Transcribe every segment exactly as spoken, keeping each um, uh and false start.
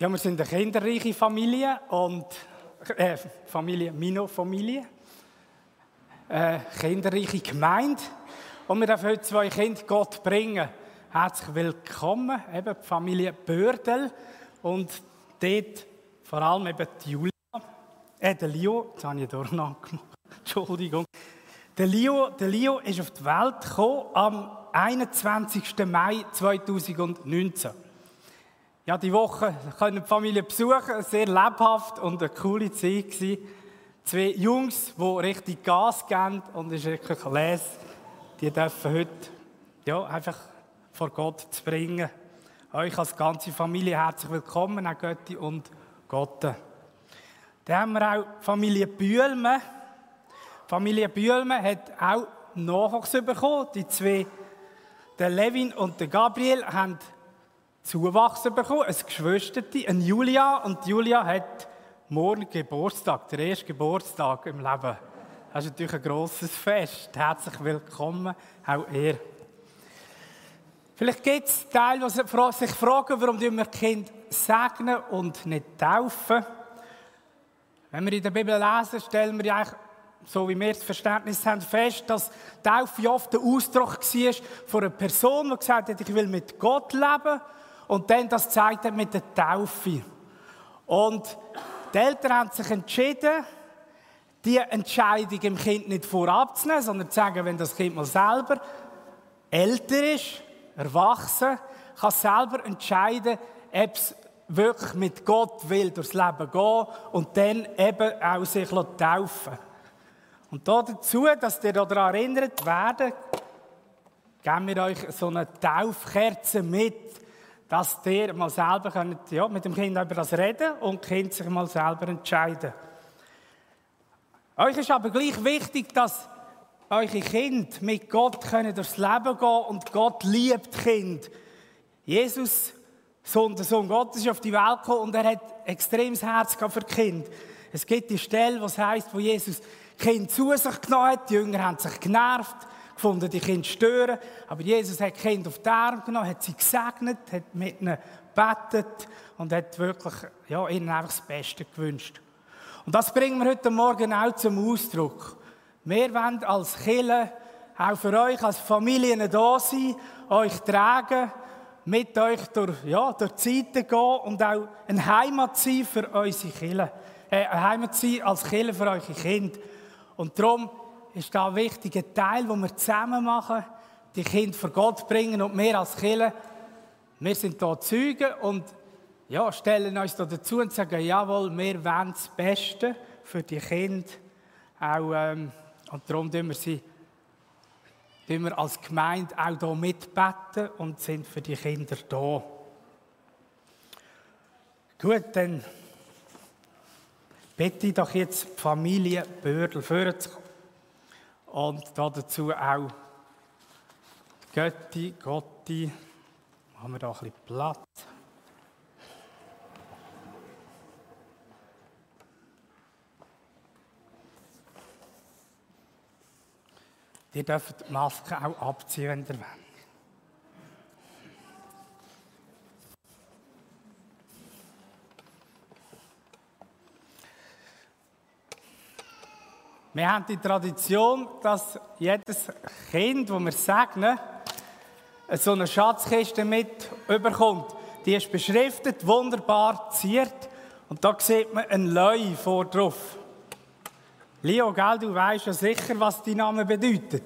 Ja, wir sind eine kinderreiche Familie und äh, Familie, Mino-Familie, äh, kinderreiche Gemeinde. Und wir dürfen heute zwei Kinder Gott bringen. Herzlich willkommen, eben die Familie Bördel und dort vor allem eben die Julia, äh, der Leo, jetzt habe ich durcheinander gemacht, Entschuldigung. Der Leo, der Leo ist auf die Welt gekommen am einundzwanzigsten Mai zweitausendneunzehn. Ja, die Woche können die Familie besuchen, sehr lebhaft und eine coole Zeit gewesen. Zwei Jungs, die richtig Gas geben und es ist wirklich les, die dürfen heute ja, einfach vor Gott zu bringen. Euch als ganze Familie herzlich willkommen, auch Götti und Gott. Dann haben wir auch Familie Bühlmann. Familie Bühlmann hat auch Nachwuchs bekommen. Die zwei, der Levin und der Gabriel, haben Zuwachs bekommen, ein Geschwisterchen, ein Julia. Und Julia hat morgen Geburtstag, der erste Geburtstag im Leben. Das ist natürlich ein grosses Fest. Herzlich willkommen, auch ihr. Vielleicht gibt es Teile, die sich fragen, warum wir Kinder segnen und nicht taufen. Wenn wir in der Bibel lesen, stellen wir ja eigentlich, so wie wir das Verständnis haben, fest, dass Taufe oft der Ausdruck war von einer Person, die gesagt hat, ich will mit Gott leben. Und dann das gezeigt hat mit der Taufe. Und die Eltern haben sich entschieden, die Entscheidung dem Kind nicht vorabzunehmen, sondern zu sagen, wenn das Kind mal selber älter ist, erwachsen, kann selber entscheiden, ob es wirklich mit Gott will durchs Leben gehen und dann eben auch sich taufen. Und dazu, dass ihr daran erinnert werdet, geben wir euch so eine Taufkerze mit, dass ihr mal selber könnt, ja, mit dem Kind über das reden und das Kind sich mal selber entscheiden. Euch ist aber gleich wichtig, dass eure Kinder mit Gott können durchs Leben gehen und Gott liebt Kind. Jesus, Sohn, der Sohn Gottes, ist auf die Welt gekommen und er hat extremes Herz für Kind. Es gibt die Stelle, wo es heisst, wo Jesus Kind zu sich genommen hat. Die Jünger haben sich genervt, gefunden, die Kinder stören. Aber Jesus hat die Kinder auf den Arm genommen, hat sie gesegnet, hat mit ihnen gebetet und hat wirklich ja, ihnen einfach das Beste gewünscht. Und das bringen wir heute Morgen auch zum Ausdruck. Wir wollen als Kirche auch für euch als Familien da sein, euch tragen, mit euch durch, ja, durch die Zeiten gehen und auch eine Heimat sein für unsere Kirche. Äh, eine Heimat sein als Kirche für eure Kinder. Und darum ist da ein wichtiger Teil, den wir zusammen machen, die Kinder vor Gott bringen und wir als Kirche, wir sind hier Zeugen und ja, stellen uns da dazu und sagen, jawohl, wir wollen das Beste für die Kinder. Auch, ähm, und darum tun wir, sie, tun wir als Gemeinde auch hier mitbeten und sind für die Kinder da. Gut, dann bitte ich doch jetzt die Familie Bördel vorzukommen. Und dazu auch Götti, Gotti. Machen wir da ein bisschen Platz. Ihr dürft die Maske auch abziehen, wenn ihr wollt. Wir haben die Tradition, dass jedes Kind, das wir segnen, so eine Schatzkiste mit überkommt. Die ist beschriftet, wunderbar ziert. Und da sieht man ein Leu vor drauf. Leo, gell, du weißt ja sicher, was dein Name bedeutet.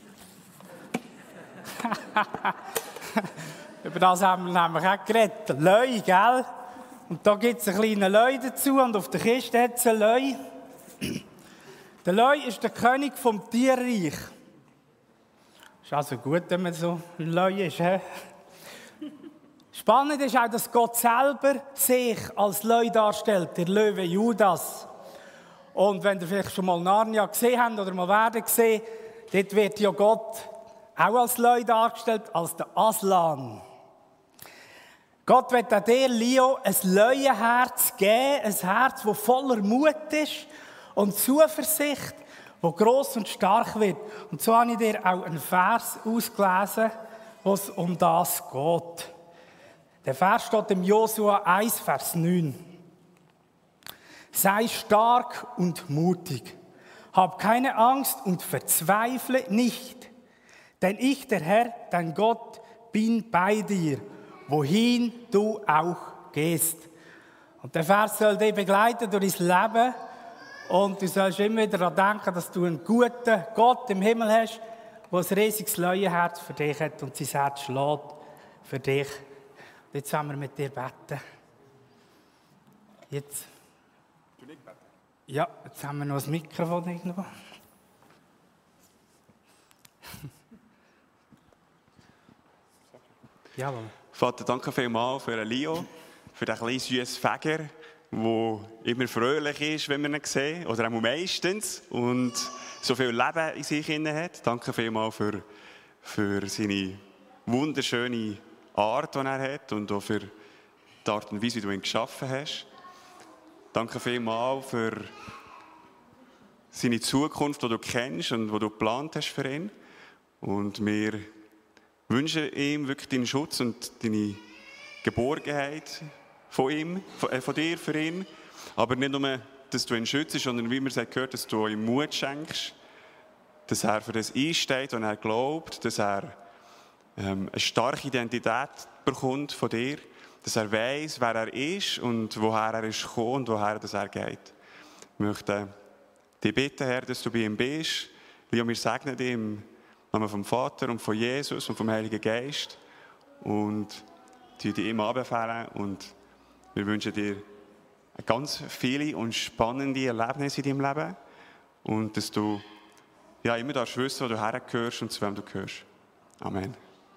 Über das haben wir nämlich auch geredet. Leu, gell? Und da gibt es einen kleinen Leu dazu und auf der Kiste hat es einen Leu. Der Leu ist der König vom Tierreich. Ist also gut, wenn man so ein Leu ist. He? Spannend ist auch, dass Gott selber sich als Leu darstellt, der Löwe Judas. Und wenn ihr vielleicht schon mal Narnia gesehen habt oder mal werden gesehen, dort wird ja Gott auch als Leu dargestellt, als der Aslan. Gott wird auch dir, Leo, ein Leuenherz geben, ein Herz, das voller Mut ist und Zuversicht, das gross und stark wird. Und so habe ich dir auch einen Vers ausgelesen, wo es um das geht. Der Vers steht im Josua eins, Vers neun. Sei stark und mutig. Hab keine Angst und verzweifle nicht. Denn ich, der Herr, dein Gott, bin bei dir, wohin du auch gehst. Und der Vers soll dich begleiten durch dein Leben. Und du sollst immer wieder daran denken, dass du einen guten Gott im Himmel hast, der ein riesiges Leuenherz für dich hat und sein Herz schlägt für dich. Und jetzt wollen wir mit dir beten. Jetzt. Du nicht beten? Ja, jetzt haben wir noch ein Mikrofon irgendwo. Jawohl. Vater, danke vielmals für Leo, für den kleinen süßen Fäger, der immer fröhlich ist, wenn wir ihn sehen, oder auch meistens, und so viel Leben in sich hat. Danke vielmals für, für seine wunderschöne Art, die er hat, und auch für die Art und Weise, wie du ihn geschaffen hast. Danke vielmals für seine Zukunft, die du kennst und die du geplant hast für ihn. Und wir wünschen ihm wirklich deinen Schutz und deine Geborgenheit von ihm, von, äh, von dir für ihn. Aber nicht nur, dass du ihn schützt, sondern wie man es gehört, dass du ihm Mut schenkst, dass er für das einsteht und er glaubt, dass er ähm, eine starke Identität bekommt von dir, dass er weiss, wer er ist und woher er ist gekommen und woher das er geht. Ich möchte dich bitten, Herr, dass du bei ihm bist. Leo, wir segnen dich im Namen vom Vater und von Jesus und vom Heiligen Geist und die dir ihm anbefehlen. Und wir wünschen dir ganz viele und spannende Erlebnisse in deinem Leben und dass du ja, immer darfst wissen, wo du hergehörst und zu wem du gehörst. Amen.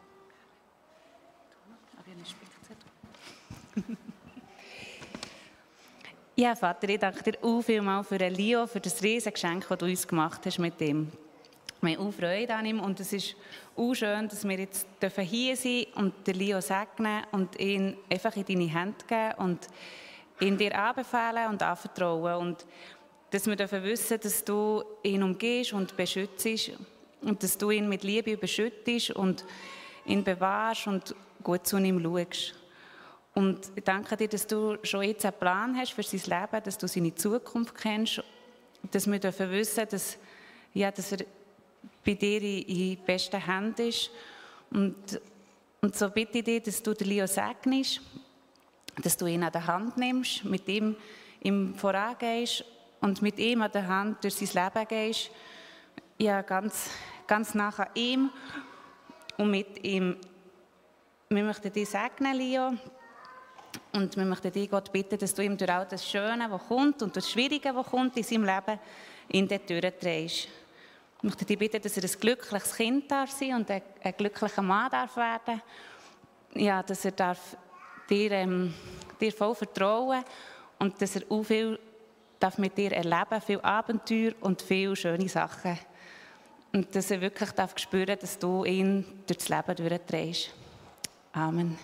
Ja, Vater, ich danke dir auch vielmals für Leo, für das riesige Geschenk, das du uns gemacht hast mit ihm. Wir haben auch Freude an ihm und es ist auch schön, dass wir jetzt hier sein dürfen und den Leo segnen und ihn einfach in deine Hände geben und ihn dir anbefehlen und anvertrauen. Und dass wir dürfen wissen, dass du ihn umgehst und beschützt und dass du ihn mit Liebe überschüttest und ihn bewahrst und gut zu ihm schaust. Und ich danke dir, dass du schon jetzt einen Plan hast für sein Leben, dass du seine Zukunft kennst, dass wir dürfen wissen, dass, ja, dass er bei dir in besten Händen ist. Und, und so bitte ich dich, dass du den Leo segnest, dass du ihn an der Hand nimmst, mit ihm, ihm vorangehst und mit ihm an der Hand durch sein Leben gehst. Ja, ganz, ganz nah an ihm und mit ihm. Wir möchten dich segnen, Leo. Und wir möchten dich, Gott, bitten, dass du ihm durch all das Schöne, was kommt, und das Schwierige, was kommt in seinem Leben, in die Türen drehst. Ich möchte dich bitten, dass er ein glückliches Kind darf sein und ein, ein glücklicher Mann darf werden. Ja, dass er darf dir, ähm, dir voll vertrauen und dass er auch viel darf mit dir erleben, viel Abenteuer und viele schöne Sachen. Und dass er wirklich darf spüren, dass du ihn durch das Leben durchdrehst. Amen.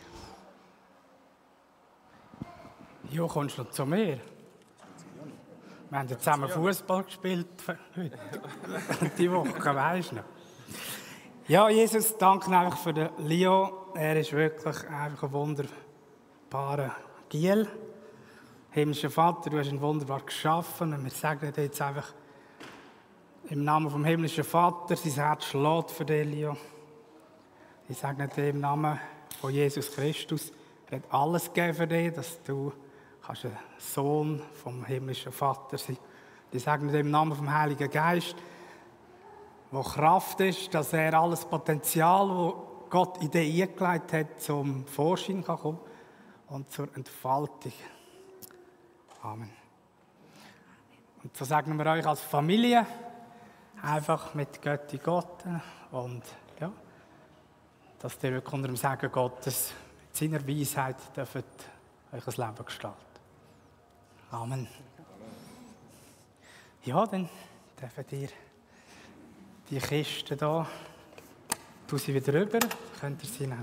Jo, kommst du zu mir? Wir haben zusammen Fußball gespielt heute. Die Woche, weisst du noch? Ja, Jesus, danke einfach für den Leo. Er ist wirklich einfach ein wunderbarer Giel. Himmlischer Vater, du hast ihn wunderbar geschaffen. Und wir sagen dir jetzt einfach im Namen vom himmlischen Vater, sein Herz schlägt für dich, Leo. Ich sage dir im Namen von Jesus Christus, er hat alles gegeben für dich, dass du kannst ein Sohn vom himmlischen Vater sein. Ich sage dir im Namen vom Heiligen Geist, wo Kraft ist, dass er alles Potenzial, das Gott in dich eingelegt hat, zum Vorschein kann kommen und zur Entfaltung. Amen. Und so sagen wir euch als Familie, einfach mit Gott in Gott und ja, dass ihr wirklich unter dem Segen Gottes mit seiner Weisheit dürft euch ein Leben gestalten. Amen. Ja, dann dürft ihr die Kiste hier, tu sie wieder rüber, könnt ihr sie nehmen.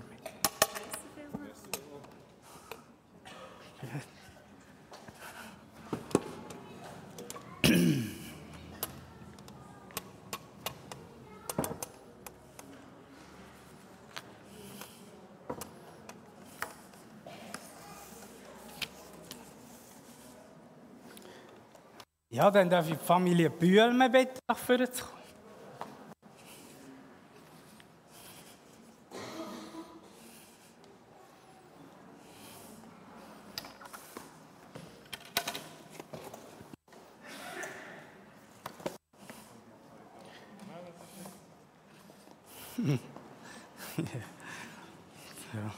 Ja, dann darf ich die Familie Bühlmann bitten, nach vorne zu kommen. Ja.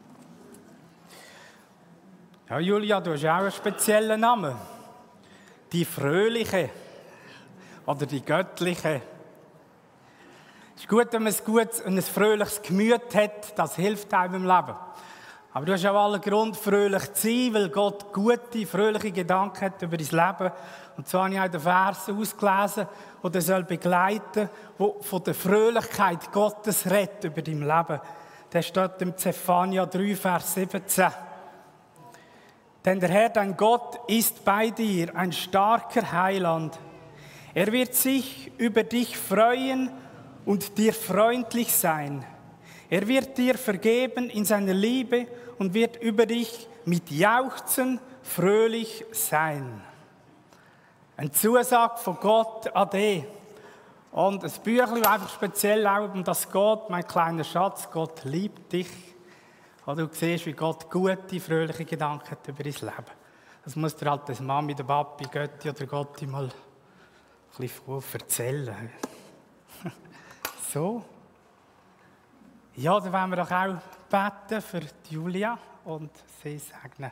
Ja, Julia, du hast auch einen speziellen Namen. Die Fröhliche oder die Göttliche. Es ist gut, wenn man ein gutes und ein fröhliches Gemüt hat, das hilft einem im Leben. Aber du hast auch allen Grund, fröhlich zu sein, weil Gott gute, fröhliche Gedanken hat über dein Leben. Und zwar habe ich auch den Vers ausgelesen, der dich soll begleiten soll, der von der Fröhlichkeit Gottes redet über dein Leben. Der steht im Zephania drei, Vers siebzehn. Denn der Herr, dein Gott, ist bei dir, ein starker Heiland. Er wird sich über dich freuen und dir freundlich sein. Er wird dir vergeben in seiner Liebe und wird über dich mit Jauchzen fröhlich sein. Eine Zusage von Gott an dich. Und ein Büchlein, das einfach speziell auch um das geht, mein kleiner Schatz, Gott liebt dich. Und du siehst, wie Gott gute, fröhliche Gedanken hat über dein Leben. Das muss dir halt das Mami, der Papi, Götti oder Gotti mal ein bisschen erzählen. So. Ja, dann wollen wir doch auch beten für Julia und sie segnen.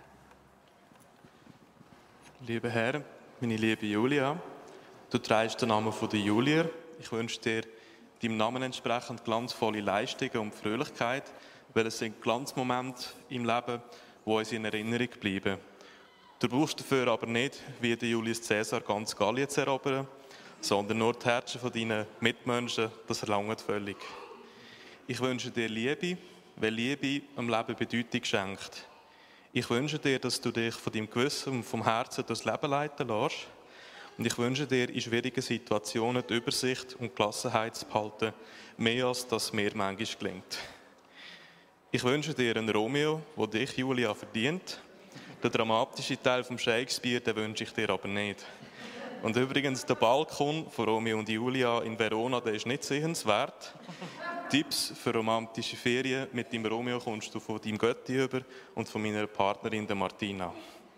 Lieber Herr, meine liebe Julia, du trägst den Namen von der Julia. Ich wünsche dir deinem Namen entsprechend glanzvolle Leistungen und Fröhlichkeit, weil es sind Glanzmomente im Leben, die uns in Erinnerung bleiben. Du brauchst dafür aber nicht, wie der Julius Caesar, ganz Gallien zu erobern, sondern nur die Herzen von deinen Mitmenschen, das erlangt völlig. Ich wünsche dir Liebe, weil Liebe am Leben Bedeutung schenkt. Ich wünsche dir, dass du dich von deinem Gewissen und vom Herzen durchs Leben leiten lässt. Und ich wünsche dir, in schwierigen Situationen die Übersicht und Gelassenheit zu behalten, mehr als das mir manchmal gelingt. Ich wünsche dir einen Romeo, der dich, Julia, verdient. Den dramatischen Teil vom Shakespeare, den wünsche ich dir aber nicht. Und übrigens, der Balkon von Romeo und Julia in Verona, der ist nicht sehenswert. Tipps für romantische Ferien mit dem Romeo kommst du von deinem Götti über und von meiner Partnerin, der Martina.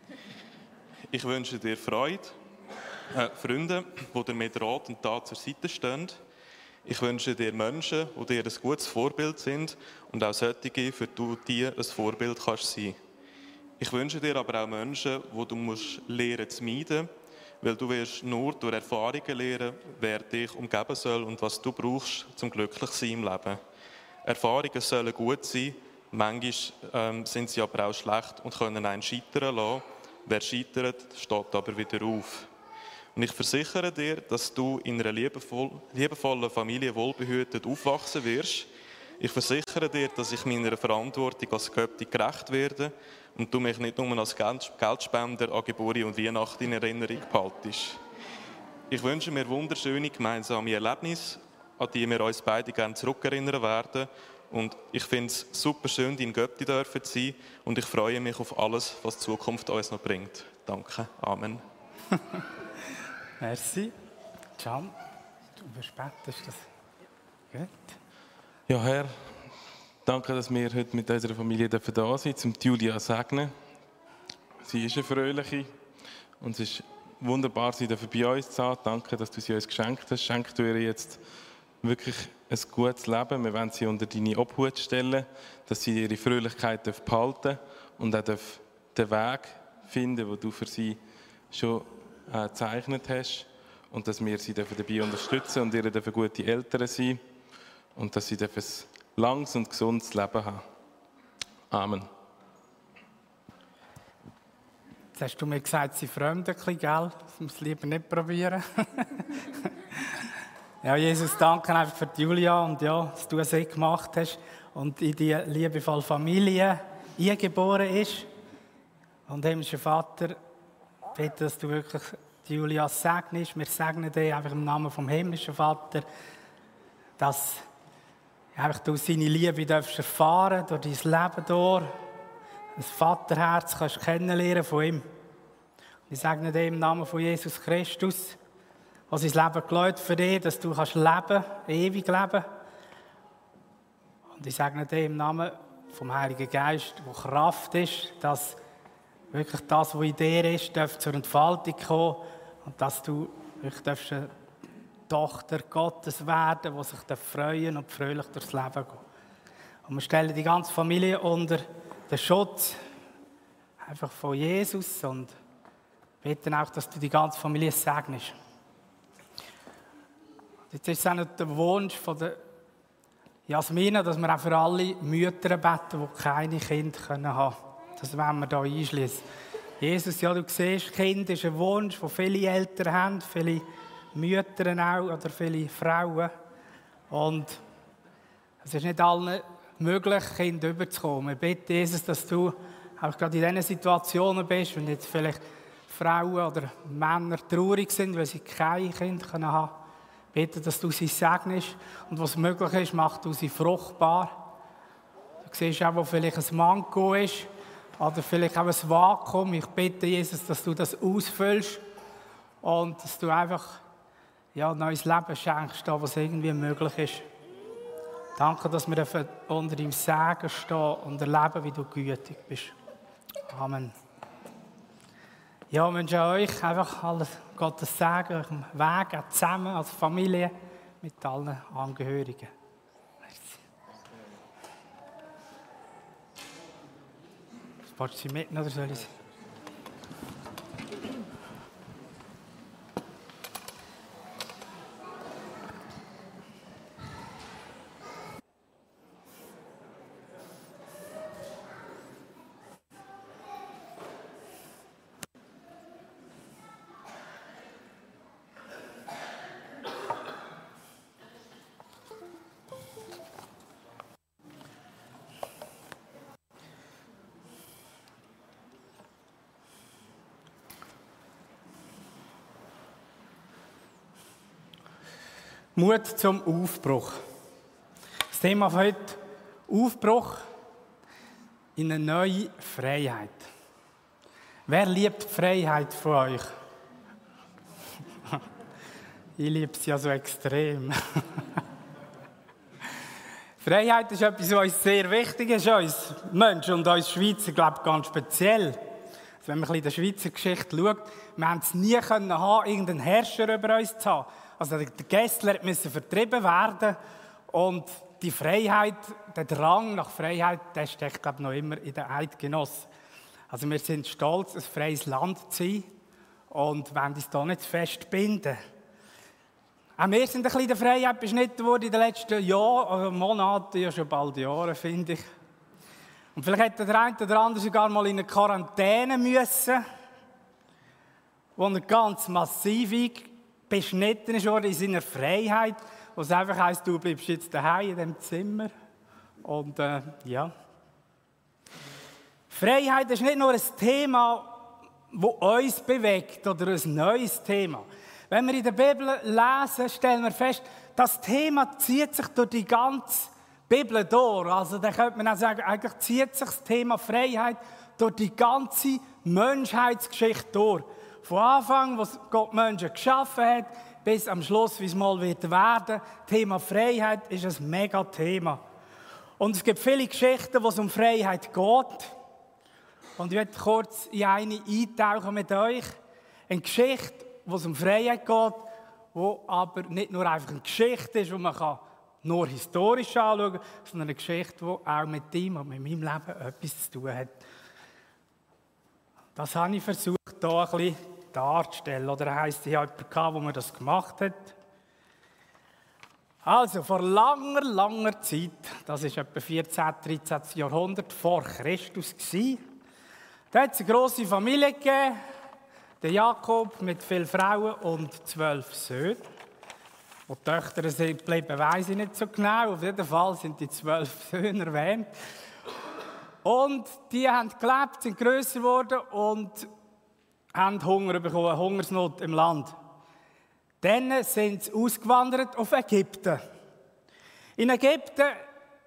Ich wünsche dir Freude, äh, Freunde, die dir mit Rat und Tat zur Seite stehen. Ich wünsche dir Menschen, die dir ein gutes Vorbild sind und auch solche, für die du ein Vorbild kannst sein. Ich wünsche dir aber auch Menschen, die du musst lernen zu meiden, weil du wirst nur durch Erfahrungen lernen, wer dich umgeben soll und was du brauchst, zum glücklich sein im Leben. Erfahrungen sollen gut sein, manchmal ähm, sind sie aber auch schlecht und können einen scheitern lassen. Wer scheitert, steht aber wieder auf. Und ich versichere dir, dass du in einer liebevoll, liebevollen Familie wohlbehütet aufwachsen wirst. Ich versichere dir, dass ich meiner Verantwortung als Götti gerecht werde und du mich nicht nur als Geldspender an Geburt und Weihnachten in Erinnerung behaltest. Ich wünsche mir wunderschöne gemeinsame Erlebnisse, an die wir uns beide gerne zurückerinnern werden. Und ich finde es super schön, dein Götti dürfen zu sein und ich freue mich auf alles, was die Zukunft uns noch bringt. Danke. Amen. Merci. Can, du verspätest das. Gut. Ja, Herr, danke, dass wir heute mit unserer Familie da sind, um Julia zu segnen. Sie ist eine Fröhliche und es ist wunderbar, sie bei uns zu haben. Danke, dass du sie uns geschenkt hast. Schenk du ihr jetzt wirklich ein gutes Leben. Wir wollen sie unter deine Obhut stellen, dass sie ihre Fröhlichkeit behalten darf und auch den Weg finden, den du für sie schon gezeichnet hast. Und dass wir sie dabei unterstützen und ihr dürfen gute Eltern sein. Und dass sie ein langes und gesundes Leben haben. Amen. Jetzt hast du mir gesagt, sie fremd ein bisschen, gell? Das muss ich lieber nicht probieren. Ja, Jesus, danke einfach für die Julia und ja, dass du es gemacht hast und in die liebevolle Familie eingeboren ist. Und himmlischer Vater, bitte, dass du wirklich die Julia segnest. Wir segnen dich einfach im Namen vom himmlischen Vater, dass einfach du seine Liebe darfst erfahren durch dein Leben durch, das Vaterherz kannst kennenlernen von ihm. Ich segne dir im Namen von Jesus Christus, der sein Leben gelassen für dich, dass du kannst leben, ewig leben. Und ich segne dir im Namen vom Heiligen Geist, wo Kraft ist, dass wirklich das, was in dir ist, darf zur Entfaltung kommen und dass du wirklich darfst eine Tochter Gottes werden, die sich freuen und fröhlich durchs Leben gehen. Und wir stellen die ganze Familie unter den Schutz einfach von Jesus und bitten auch, dass du die ganze Familie segnest. Jetzt ist es auch nicht der Wunsch von der Jasmina, dass wir auch für alle Mütter beten, die keine Kinder haben können. Das wollen wir hier einschließen. Jesus, ja, du siehst, Kind ist ein Wunsch, den viele Eltern haben, viele Mütter auch oder viele Frauen. Und es ist nicht allen möglich, Kinder überzukommen. Wir bitten, Jesus, dass du auch gerade in diesen Situationen bist, wenn jetzt vielleicht Frauen oder Männer traurig sind, weil sie kein Kind haben können. Bitte, dass du sie segnest und was möglich ist, mach du sie fruchtbar. Du siehst auch, wo vielleicht ein Manko ist oder vielleicht auch ein Vakuum. Ich bitte, Jesus, dass du das ausfüllst und dass du einfach ja, ein neues Leben schenkst, da, was irgendwie möglich ist. Danke, dass wir unter deinem Segen stehen und erleben, wie du gütig bist. Amen. Ja, ich wünsche euch einfach alles Gottes Segen, auf dem Weg, auch zusammen als Familie mit allen Angehörigen. Wolltest du sie mitnehmen oder soll ich sie? Mut zum Aufbruch. Das Thema von heute: Aufbruch in eine neue Freiheit. Wer liebt Freiheit von euch? Ich liebe es ja so extrem. Freiheit ist etwas, was uns sehr wichtig ist, uns Menschen und uns Schweizer, glaube ich, ganz speziell. Also wenn man ein bisschen in der Schweizer Geschichte schaut, wir haben es nie können haben, irgendeinen Herrscher über uns zu haben. Also der Gessler musste vertrieben werden und die Freiheit, der Drang nach Freiheit, der steckt, glaube ich, noch immer in den Eidgenossen. Also wir sind stolz, ein freies Land zu sein und wollen uns da nicht festbinden. Auch wir sind ein bisschen in der Freiheit beschnitten worden in den letzten Jahren, oder Monaten, ja schon bald Jahre, finde ich. Und vielleicht hätte der eine oder andere sogar mal in eine Quarantäne müssen, wo er ganz massiv beschnitten ist worden in seiner Freiheit, wo es einfach heisst, du bleibst jetzt daheim in diesem Zimmer. Und äh, ja. Freiheit ist nicht nur ein Thema, das uns bewegt oder ein neues Thema. Wenn wir in der Bibel lesen, stellen wir fest, das Thema zieht sich durch die ganze Bibel durch. Also da könnte man auch sagen, eigentlich zieht sich das Thema Freiheit durch die ganze Menschheitsgeschichte durch. Von Anfang, wo Gott Menschen geschaffen hat, bis am Schluss, wie es mal wird werden. Thema Freiheit ist ein mega Thema. Und es gibt viele Geschichten, wo es um Freiheit geht. Und ich möchte kurz in eine eintauchen mit euch. Eine Geschichte, wo es um Freiheit geht, wo aber nicht nur einfach eine Geschichte ist, die man kann nur historisch anschauen kann, sondern eine Geschichte, die auch mit ihm und mit meinem Leben etwas zu tun hat. Das habe ich versucht, hier ein bisschen darzustellen. Oder heisst, ich habe jemanden, wo man das gemacht hat. Also, vor langer, langer Zeit, das war etwa vierzehnten, dreizehnten Jahrhundert vor Christus, da hat es eine grosse Familie gegeben, der Jakob mit vielen Frauen und zwölf Söhnen. Wo die Töchter sind geblieben, weiss ich nicht so genau. Auf jeden Fall sind die zwölf Söhne erwähnt. Und die haben gelebt, sind grösser geworden und haben Hunger bekommen, Hungersnot im Land. Dann sind sie ausgewandert auf Ägypten. In Ägypten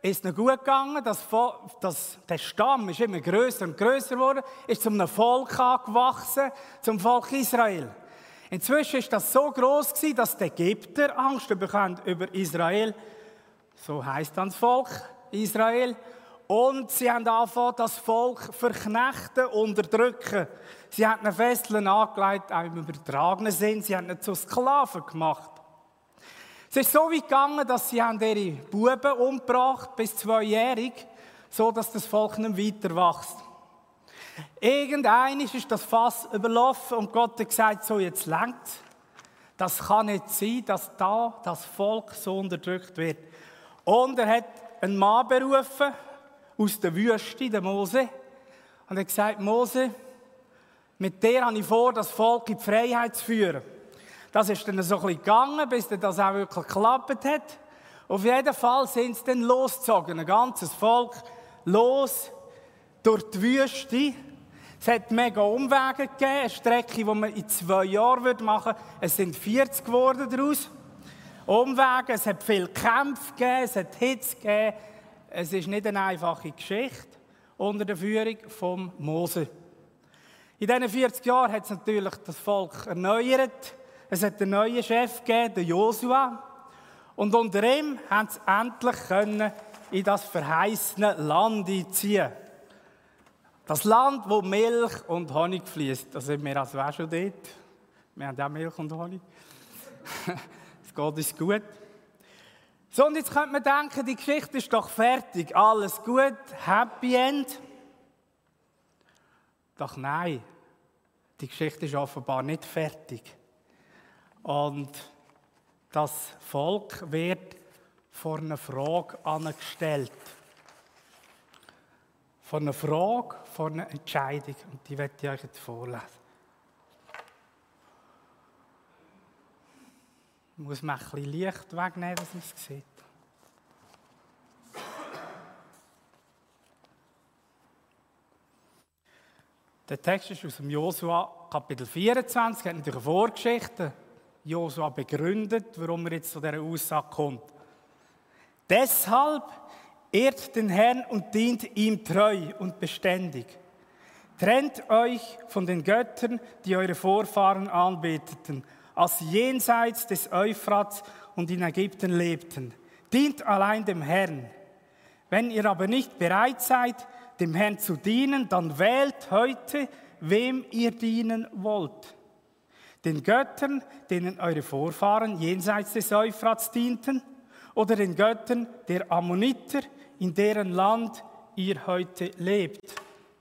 ist es gut gegangen, das, das, der Stamm ist immer grösser und grösser geworden, ist zu einem Volk angewachsen, zum Volk Israel. Inzwischen ist das so gross gewesen, dass die Ägypter Angst bekommen über Israel. So heisst dann das Volk Israel. Und sie haben angefangen, das Volk verknechten, unterdrücken. Sie haben ihnen Fesseln angelegt, auch im übertragenen Sinn. Sie haben ihn zu Sklaven gemacht. Es ist so weit gegangen, dass sie haben ihre Buben umgebracht, bis zweijährig, so dass das Volk nicht weiter wächst. Irgendwann ist das Fass überlaufen und Gott hat gesagt, so jetzt längt's. Das kann nicht sein, dass da das Volk so unterdrückt wird. Und er hat einen Mann berufen, aus der Wüste, den Mose, und er hat gesagt, Mose, mit dir habe ich vor, das Volk in die Freiheit zu führen. Das ist dann so ein bisschen gegangen, bis das auch wirklich geklappt hat. Auf jeden Fall sind sie dann losgezogen, ein ganzes Volk, los durch die Wüste. Es hat mega Umwege gegeben, eine Strecke, die man in zwei Jahren machen würde. Es sind vierzig geworden daraus. Umwege, es hat viele Kämpfe gegeben, es hat Hitze gegeben. Es ist nicht eine einfache Geschichte unter der Führung von Mose. In diesen vierzig Jahren hat es natürlich das Volk erneuert. Es hat einen neuen Chef gegeben, den Josua. Und unter ihm haben sie endlich können in das verheißene Land einziehen. Das Land, wo Milch und Honig fließt. Da sind wir also auch schon dort. Wir haben auch Milch und Honig. Es geht uns gut. So, und jetzt könnte man denken, die Geschichte ist doch fertig. Alles gut, Happy End. Doch nein, die Geschichte ist offenbar nicht fertig. Und das Volk wird vor eine Frage angestellt. Vor eine Frage, vor eine Entscheidung. Und die werde ich euch jetzt vorlesen. Ich muss mir ein bisschen Licht wegnehmen, dass man es sieht. Der Text ist aus dem Josua Kapitel vierundzwanzig. Er hat natürlich eine Vorgeschichte. Josua begründet, warum er jetzt zu dieser Aussage kommt. Deshalb ehrt den Herrn und dient ihm treu und beständig. Trennt euch von den Göttern, die eure Vorfahren anbeteten, als sie jenseits des Euphrats und in Ägypten lebten. Dient allein dem Herrn. Wenn ihr aber nicht bereit seid, dem Herrn zu dienen, dann wählt heute, wem ihr dienen wollt. Den Göttern, denen eure Vorfahren jenseits des Euphrats dienten, oder den Göttern der Ammoniter, in deren Land ihr heute lebt.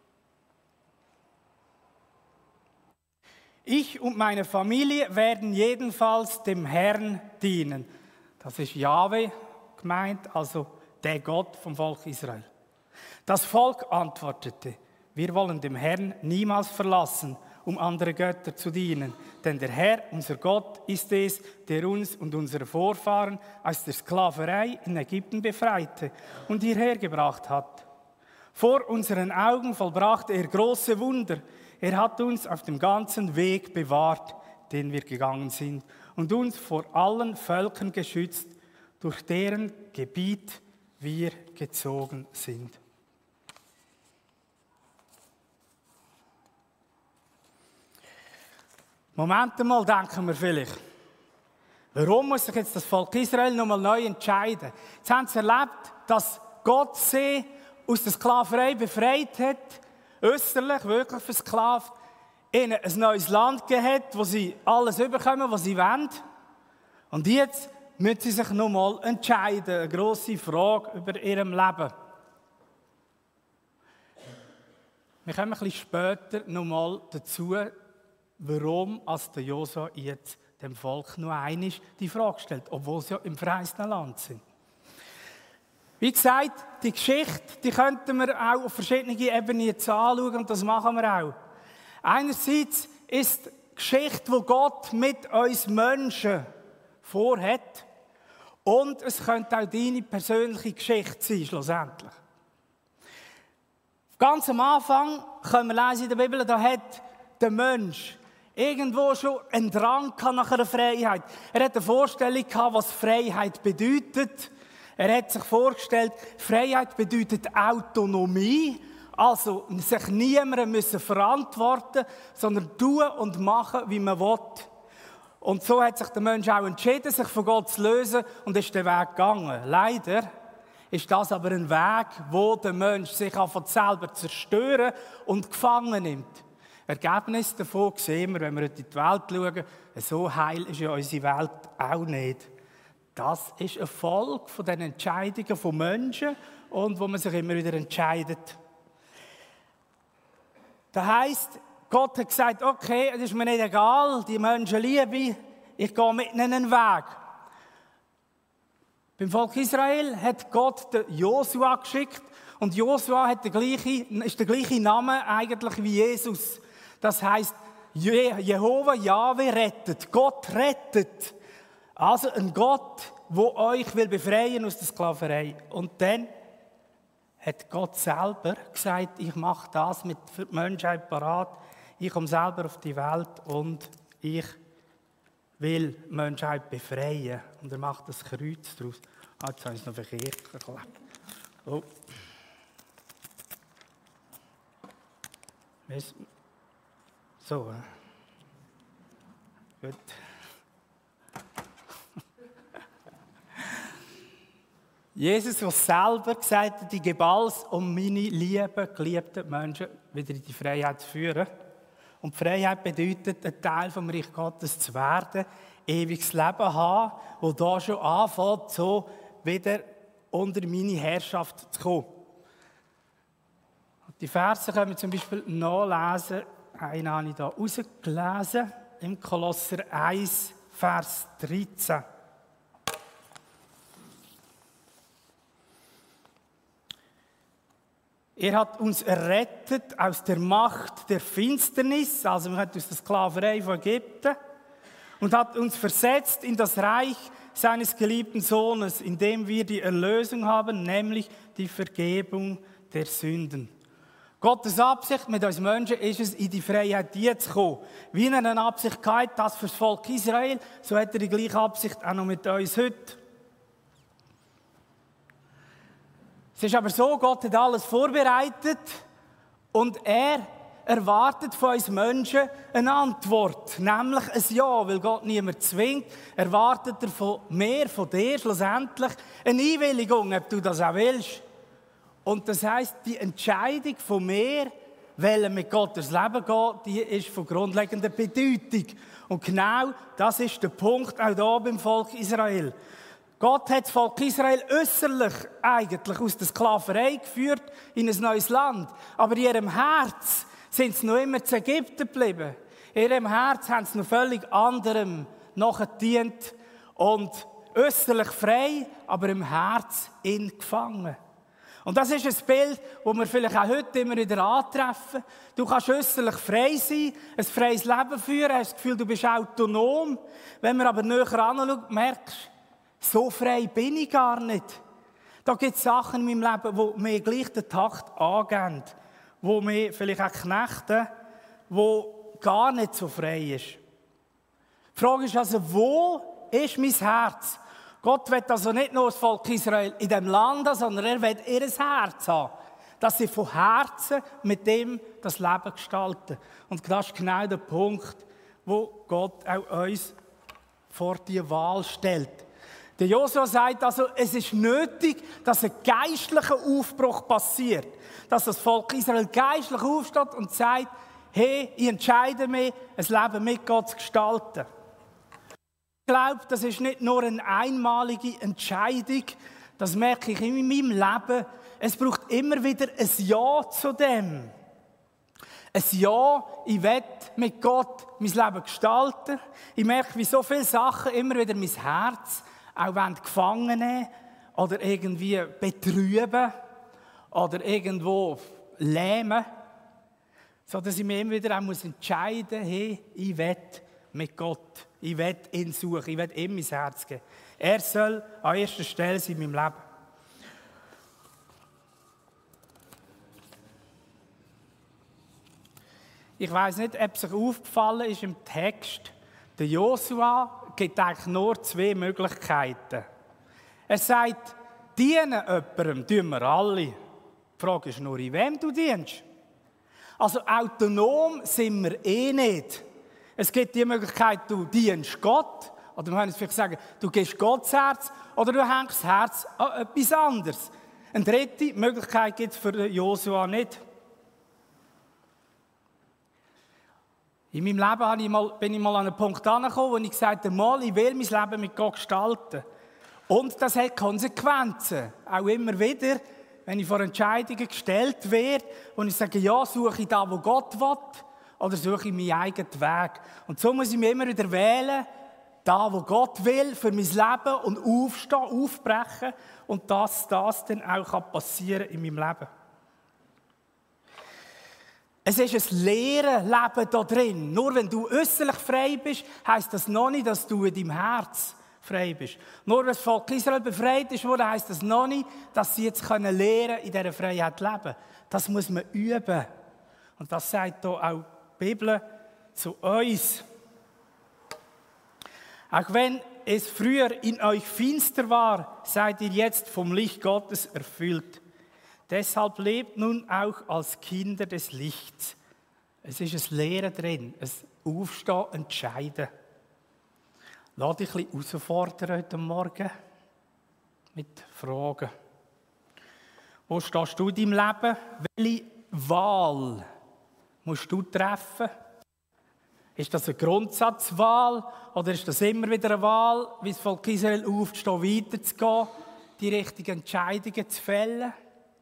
Ich und meine Familie werden jedenfalls dem Herrn dienen. Das ist Jahwe gemeint, also der Gott vom Volk Israel. Das Volk antwortete, wir wollen dem Herrn niemals verlassen, um andere Götter zu dienen. Denn der Herr, unser Gott, ist es, der uns und unsere Vorfahren aus der Sklaverei in Ägypten befreite und hierher gebracht hat. Vor unseren Augen vollbrachte er große Wunder. Er hat uns auf dem ganzen Weg bewahrt, den wir gegangen sind, und uns vor allen Völkern geschützt, durch deren Gebiet wir gezogen sind. Moment mal, denken wir vielleicht. Warum muss sich jetzt das Volk Israel nochmal neu entscheiden? Jetzt haben sie erlebt, dass Gott sie aus der Sklaverei befreit hat, äußerlich, wirklich versklavt, ihnen ein neues Land gegeben hat, wo sie alles bekommen, was sie wollen. Und jetzt müssen sie sich nochmal entscheiden, eine grosse Frage über ihrem Leben. Wir kommen ein bisschen später nochmal dazu, warum als der Josua jetzt dem Volk nur einmal die Frage stellt, obwohl sie ja im verheißenen Land sind. Wie gesagt, die Geschichte, die könnten wir auch auf verschiedene Ebenen jetzt anschauen und das machen wir auch. Einerseits ist die Geschichte, die Gott mit uns Menschen vorhat, und es könnte auch deine persönliche Geschichte sein, schlussendlich. Ganz am Anfang können wir lesen in der Bibel, da hat der Mensch irgendwo schon einen Drang nach einer Freiheit. Er hat eine Vorstellung gehabt, was Freiheit bedeutet. Er hat sich vorgestellt, Freiheit bedeutet Autonomie, also sich niemandem müssen verantworten, sondern tun und machen, wie man will. Und so hat sich der Mensch auch entschieden, sich von Gott zu lösen und ist den Weg gegangen. Leider ist das aber ein Weg, wo der Mensch sich von selber zerstören und gefangen nimmt. Ergebnis davon sehen wir, wenn wir in die Welt schauen, so heil ist ja unsere Welt auch nicht. Das ist eine Folge von den Entscheidungen von Menschen und wo man sich immer wieder entscheidet. Das heisst, Gott hat gesagt, okay, es ist mir nicht egal, die Menschen liebe, ich gehe mit ihnen einen Weg. Beim Volk Israel hat Gott den Josua geschickt und Josua hat den gleichen, ist der gleiche Name eigentlich wie Jesus. Das heisst, Jehova, Jahwe rettet, Gott rettet. Also ein Gott, der euch will befreien aus der Sklaverei. Und dann hat Gott selber gesagt, ich mache das mit für die Menschheit parat. Ich komme selber auf die Welt und ich will die Menschheit befreien. Und er macht das Kreuz daraus. Ah, jetzt habe ich es noch verkehrt geklebt. Oh. So. Gut. Jesus, der selber gesagt hat, ich gebe alles, um meine lieben, geliebten Menschen wieder in die Freiheit zu führen. Und die Freiheit bedeutet, ein Teil vom Reich Gottes zu werden, ewiges Leben haben, wo da schon anfängt, so wieder unter meine Herrschaft zu kommen. Die Verse können wir zum Beispiel nachlesen. Einen habe ich hier rausgelesen, im Kolosser eins, Vers dreizehn. Er hat uns errettet aus der Macht der Finsternis, also wir haben aus der Sklaverei von Ägypten, und hat uns versetzt in das Reich seines geliebten Sohnes, in dem wir die Erlösung haben, nämlich die Vergebung der Sünden. Gottes Absicht mit uns Menschen ist es, in die Freiheit zu kommen. Wie er eine Absicht hatte, das für das Volk Israel, so hat er die gleiche Absicht auch noch mit uns heute. Es ist aber so, Gott hat alles vorbereitet und er erwartet von uns Menschen eine Antwort, nämlich ein Ja, weil Gott niemand zwingt, erwartet er von mir, von dir schlussendlich eine Einwilligung, ob du das auch willst. Und das heisst, die Entscheidung von mir, wollen mit Gott durchs Leben gehen, die ist von grundlegender Bedeutung. Und genau das ist der Punkt auch hier beim Volk Israel. Gott hat das Volk Israel äußerlich eigentlich aus der Sklaverei geführt in ein neues Land. Aber in ihrem Herz sind sie noch immer zu Ägypten geblieben. In ihrem Herz haben sie noch völlig anderem nachgedient und äußerlich frei, aber im Herz in gefangen. Und das ist ein Bild, das wir vielleicht auch heute immer wieder antreffen. Du kannst äußerlich frei sein, ein freies Leben führen, hast das Gefühl, du bist autonom. Wenn man aber näher anschaut, merkst du, so frei bin ich gar nicht. Da gibt es Sachen in meinem Leben, die mir gleich den Takt angeben, die mir vielleicht auch knechten, die gar nicht so frei ist. Die Frage ist also, wo ist mein Herz? Gott will also nicht nur das Volk Israel in diesem Land haben, sondern er will ihr Herz haben. Dass sie von Herzen mit dem das Leben gestalten. Und das ist genau der Punkt, wo Gott auch uns vor die Wahl stellt. Der Josua sagt also, es ist nötig, dass ein geistlicher Aufbruch passiert. Dass das Volk Israel geistlich aufsteht und sagt, hey, ich entscheide mich, ein Leben mit Gott zu gestalten. Ich glaube, das ist nicht nur eine einmalige Entscheidung, das merke ich in meinem Leben. Es braucht immer wieder ein Ja zu dem. Ein Ja, ich will mit Gott mein Leben gestalten. Ich merke, wie so viele Sachen immer wieder mein Herz auch gefangen nehmen oder irgendwie betrüben oder irgendwo lähmen, sodass ich mich immer wieder auch entscheiden muss, hey, ich will mit Gott. Ich will ihn suchen, ich will ihm mein Herz geben. Er soll an erster Stelle sein in meinem Leben. Ich weiss nicht, ob es euch aufgefallen ist im Text, der Josua gibt eigentlich nur zwei Möglichkeiten. Er sagt, Dienen jemandem tun wir alle. Die Frage ist nur, in wem du dienst. Also autonom sind wir eh nicht. Es gibt die Möglichkeit, du dienst Gott. Oder wir können es vielleicht sagen, du gibst Gott das Herz. Oder du hängst das Herz an etwas anderes. Eine dritte Möglichkeit gibt es für Josua nicht. In meinem Leben bin ich mal an einen Punkt angekommen, wo ich gesagt habe, mal, ich will mein Leben mit Gott gestalten. Und das hat Konsequenzen. Auch immer wieder, wenn ich vor Entscheidungen gestellt werde, und ich sage, ja, suche ich da, wo Gott will, oder suche ich meinen eigenen Weg. Und so muss ich mich immer wieder wählen, da, wo Gott will, für mein Leben, und aufstehen, aufbrechen, und dass das dann auch passieren kann in meinem Leben. Es ist ein leeres Leben da drin. Nur wenn du äußerlich frei bist, heisst das noch nicht, dass du in deinem Herz frei bist. Nur wenn das Volk Israel befreit ist, heisst das noch nicht, dass sie jetzt lernen können, in dieser Freiheit zu leben. Das muss man üben. Und das sagt hier auch die Bibel zu uns. Auch wenn es früher in euch finster war, seid ihr jetzt vom Licht Gottes erfüllt. Deshalb lebt nun auch als Kinder des Lichts. Es ist ein Lehren drin, ein Aufstehen, Entscheiden. Lass dich ein bisschen herausfordern heute Morgen mit Fragen. Wo stehst du in deinem Leben? Welche Wahl musst du treffen? Ist das eine Grundsatzwahl oder ist das immer wieder eine Wahl, wie das Volk Israel aufzustehen, weiterzugehen, die richtigen Entscheidungen zu fällen?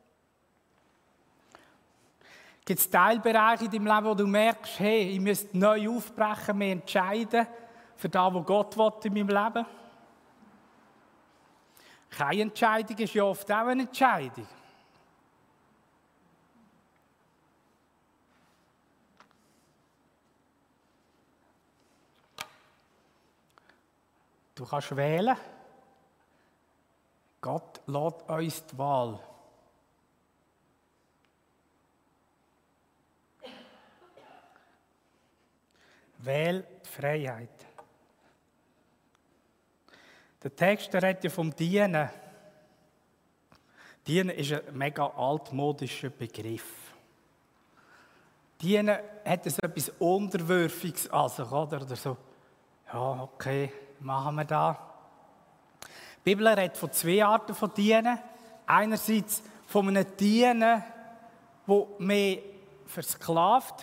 Gibt es Teilbereiche in deinem Leben, wo du merkst, hey, ich müsste neu aufbrechen, mich entscheiden für das, was Gott will in meinem Leben? Keine Entscheidung ist ja oft auch eine Entscheidung. Du kannst wählen. Gott lässt uns die Wahl. Wähl die Freiheit. Der Text redet ja vom Dienen. Dienen ist ein mega altmodischer Begriff. Dienen hat so etwas Unterwürfiges an sich, oder? Oder so, ja, okay, machen wir das. Die Bibel redet von zwei Arten von Dienen. Einerseits von einem Dienen, das mehr versklavt,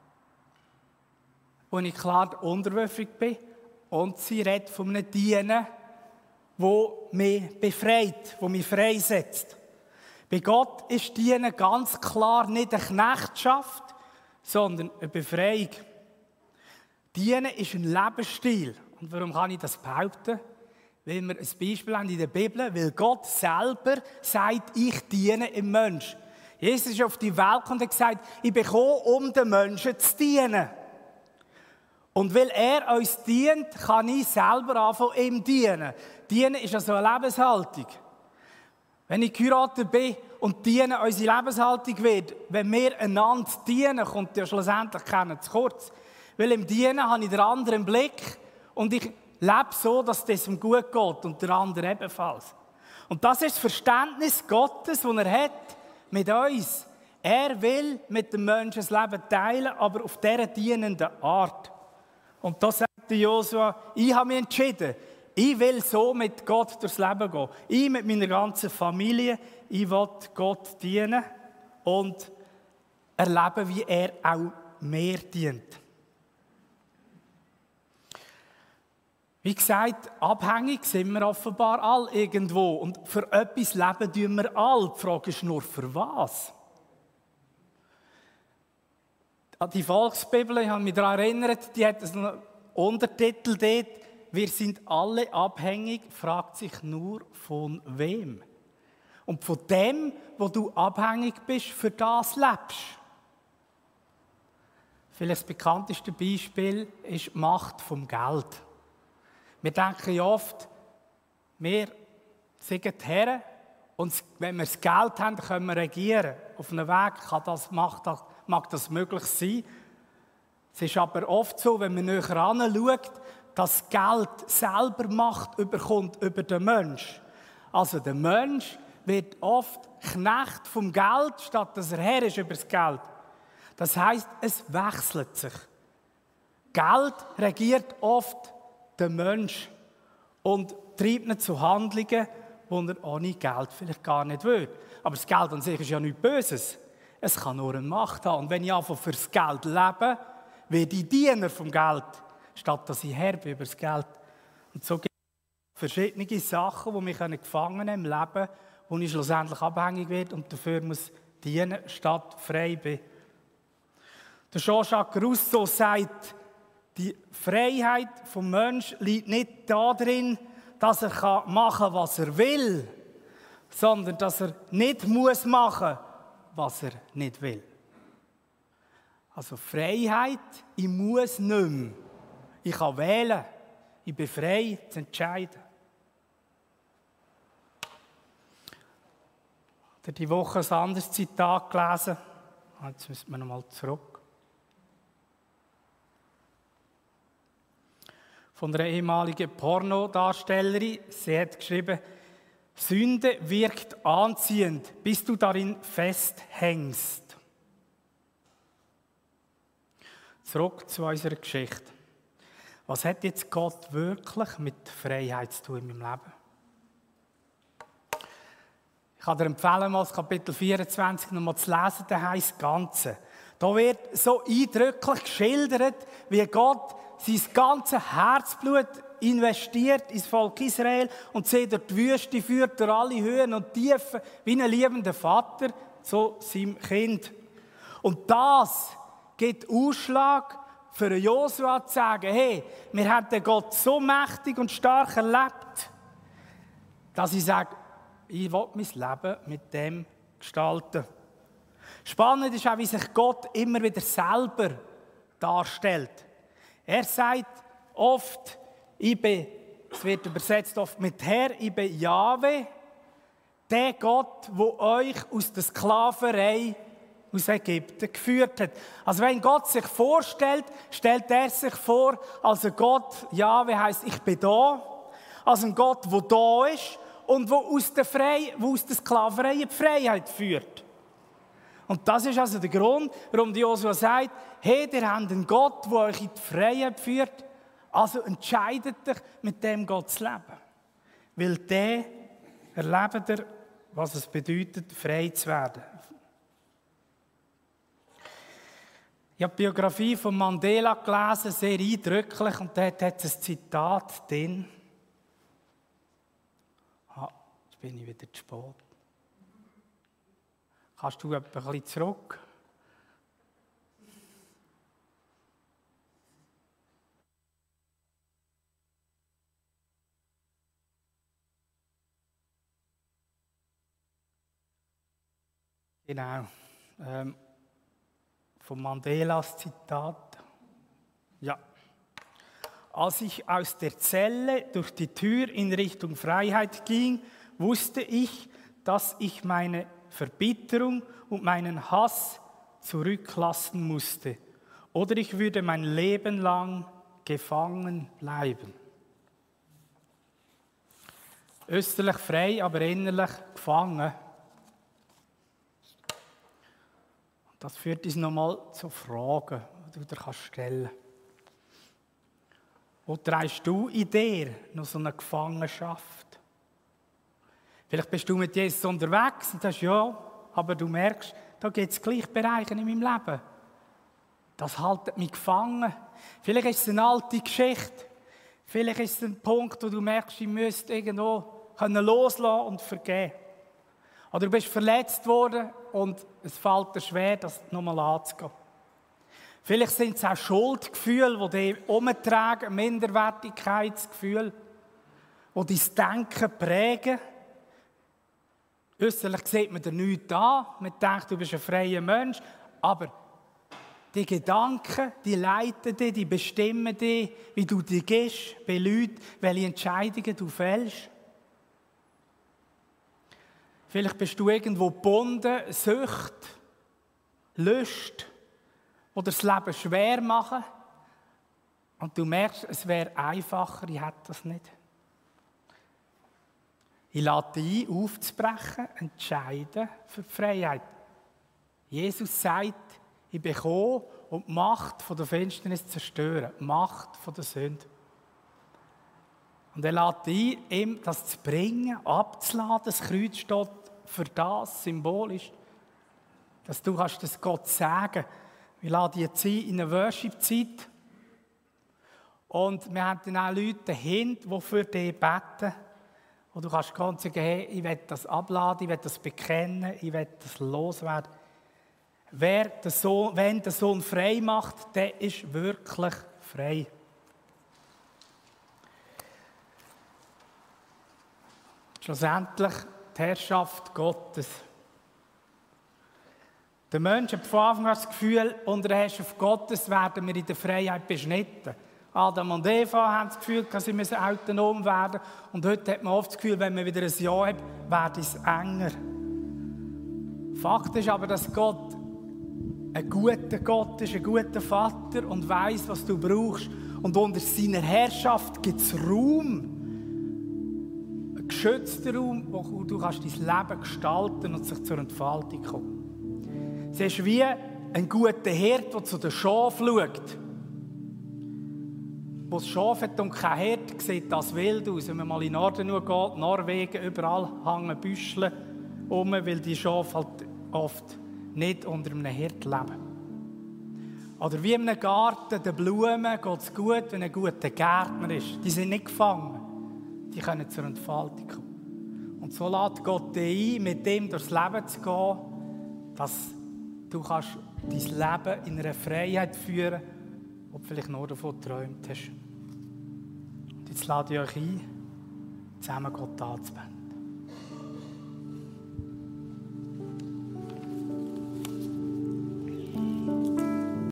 wo ich klar unterwürfig bin. Und sie redet von einem Dienen, wo mich befreit, wo mich freisetzt. Bei Gott ist Dienen ganz klar nicht eine Knechtschaft, sondern eine Befreiung. Dienen ist ein Lebensstil. Und warum kann ich das behaupten? Weil wir ein Beispiel haben in der Bibel, weil Gott selber sagt, ich diene im Menschen. Jesus ist auf die Welt und hat gesagt, ich bin gekommen, um den Menschen zu dienen. Und weil er uns dient, kann ich selber anfangen, ihm dienen. Dienen ist also eine Lebenshaltung. Wenn ich geheiratet bin und Dienen unsere Lebenshaltung wird, wenn wir einander dienen, kommt ja schlussendlich keiner zu kurz. Weil im Dienen habe ich den anderen im Blick und ich lebe so, dass es ihm gut geht und der andere ebenfalls. Und das ist das Verständnis Gottes, das er hat mit uns. Er will mit dem Menschen das Leben teilen, aber auf dieser dienenden Art. Und da sagt Josua, ich habe mich entschieden, ich will so mit Gott durchs Leben gehen. Ich mit meiner ganzen Familie, ich will Gott dienen und erleben, wie er auch mir dient. Wie gesagt, abhängig sind wir offenbar alle irgendwo. Und für etwas leben tun wir alle. Die Frage ist nur, für was? Die Volksbibel, ich habe mich daran erinnert, die hat einen Untertitel dort, wir sind alle abhängig, fragt sich nur von wem. Und von dem, wo du abhängig bist, für das lebst. Vielleicht das bekannteste Beispiel ist die Macht vom Geld. Wir denken ja oft, wir sind die Herren und wenn wir das Geld haben, können wir regieren. Auf einem Weg kann das, mag, das, mag das möglich sein. Es ist aber oft so, wenn man näher hinschaut, dass Geld selber Macht überkommt über den Menschen. Also der Mensch wird oft Knecht vom Geld, statt dass er Herr ist über das Geld. Das heisst, es wechselt sich. Geld regiert oft den Menschen und treibt ihn zu Handlungen, die er ohne Geld vielleicht gar nicht will. Aber das Geld an sich ist ja nichts Böses. Es kann nur eine Macht haben. Und wenn ich einfach für das Geld lebe, werde ich Diener vom Geld, statt dass ich Herr bin über das Geld. Und so gibt es verschiedene Sachen, die mich gefangen haben im Leben, wo ich schlussendlich abhängig werde und dafür muss dienen, statt frei bin. Der Jean-Jacques Rousseau sagt, die Freiheit des Menschen liegt nicht darin, dass er machen kann, was er will, sondern dass er nicht muss machen, was er nicht will. Also Freiheit, ich muss nicht mehr. Ich kann wählen. Ich bin frei zu entscheiden. Ich habe diese Woche ein anderes Zitat gelesen. Jetzt müssen wir noch mal zurück. Von einer ehemaligen Pornodarstellerin. Sie hat geschrieben, Sünde wirkt anziehend, bis du darin festhängst. Zurück zu unserer Geschichte. Was hat jetzt Gott wirklich mit Freiheit zu tun in meinem Leben? Ich kann dir empfehlen, mal das Kapitel vierundzwanzig noch mal zu lesen, da heisst das Ganze. Da wird so eindrücklich geschildert, wie Gott sein ganzes Herzblut investiert ins Volk Israel und sie durch die Wüste führt, durch alle Höhen und Tiefen, wie ein liebender Vater zu seinem Kind. Und das gibt Ausschlag für Josua zu sagen, hey, wir haben den Gott so mächtig und stark erlebt, dass ich sage, ich will mein Leben mit dem gestalten. Spannend ist auch, wie sich Gott immer wieder selber darstellt. Er sagt oft, ich bin, es wird übersetzt oft mit Herr, ich bin Jahwe, der Gott, der euch aus der Sklaverei aus Ägypten geführt hat. Also wenn Gott sich vorstellt, stellt er sich vor als ein Gott, Jahwe heisst, ich bin da, als ein Gott, der da ist und der aus der, Frei, der aus der Sklaverei in die Freiheit führt. Und das ist also der Grund, warum Josua sagt, hey, ihr habt einen Gott, der euch in die Freiheit führt, also entscheidet euch, mit dem Gott zu leben. Weil der erlebt ihr, was es bedeutet, frei zu werden. Ich habe die Biografie von Mandela gelesen, sehr eindrücklich, und dort hat es ein Zitat drin. Ah, jetzt bin ich wieder zu spät. Kannst du ein bisschen zurück? Genau. Ähm, von Mandelas Zitat. Ja. Als ich aus der Zelle durch die Tür in Richtung Freiheit ging, wusste ich, dass ich meine Verbitterung und meinen Hass zurücklassen musste. Oder ich würde mein Leben lang gefangen bleiben. Äußerlich frei, aber innerlich gefangen. Das führt uns nochmal zu Fragen, die du dir stellen kannst. Wo trägst du in dir noch so eine Gefangenschaft? Vielleicht bist du mit Jesus unterwegs und sagst, ja, aber du merkst, da gibt es gleich Bereiche in meinem Leben. Das hält mich gefangen. Vielleicht ist es eine alte Geschichte. Vielleicht ist es ein Punkt, wo du merkst, ich müsste irgendwo loslassen und vergeben. Oder du bist verletzt worden und es fällt dir schwer, das nochmal anzugehen. Vielleicht sind es auch Schuldgefühle, die dich umtragen, Minderwertigkeitsgefühle, die dein Denken prägen. Äußerlich sieht man dir nichts an, man denkt, du bist ein freier Mensch, aber die Gedanken, die leiten dich, die bestimmen dich, wie du dich gehst bei Leuten, welche Entscheidungen du fällst. Vielleicht bist du irgendwo gebunden, Sucht, Lust oder das Leben schwer machen und du merkst, es wäre einfacher, ich hätte das nicht. Ich lade dich ein, aufzubrechen, entscheiden für die Freiheit. Jesus sagt, ich bin gekommen, um die Macht von der Finsternis zu zerstören, die Macht von der Sünde. Und er lädt dich ein, ihm das zu bringen, abzuladen. Das Kreuz steht für das, symbolisch, dass du kannst das Gott sagen. Wir laden jetzt ein in eine Worship-Zeit. Und wir haben dann auch Leute dahinter, die für dich beten. Und du kannst ganz sagen, hey, ich will das abladen, ich will das bekennen, ich will das loswerden. Wer den Sohn, wenn der Sohn frei macht, der ist wirklich frei. Schlussendlich die Herrschaft Gottes. Der Mensch hat von Anfang an das Gefühl, unter der Herrschaft Gottes werden wir in der Freiheit beschnitten. Adam und Eva haben das Gefühl, dass sie autonom werden müssen. Und heute hat man oft das Gefühl, wenn man wieder ein Ja hat, wird es enger. Fakt ist aber, dass Gott ein guter Gott ist, ein guter Vater und weiss, was du brauchst. Und unter seiner Herrschaft gibt es Raum, einen geschützten Raum, wo du kannst dein Leben gestalten und sich zur Entfaltung kommen. Es ist wie ein guter Hirt, der zu den Schafen schaut. Wo das Schaf hat und kein Hirt, sieht das wild aus. Wenn man mal in den Norden geht, Norwegen, überall hängen Büschel um, weil die Schafe halt oft nicht unter einem Hirt leben. Oder wie in einem Garten, den Blumen geht es gut, wenn ein guter Gärtner ist. Die sind nicht gefangen. Die können zur Entfaltung kommen. Und so lädt Gott dich ein, mit dem durchs Leben zu gehen, dass du kannst dein Leben in einer Freiheit führen kannst, ob du vielleicht nur davon geträumt hast. Und jetzt lade ich euch ein, zusammen Gott anzubeten.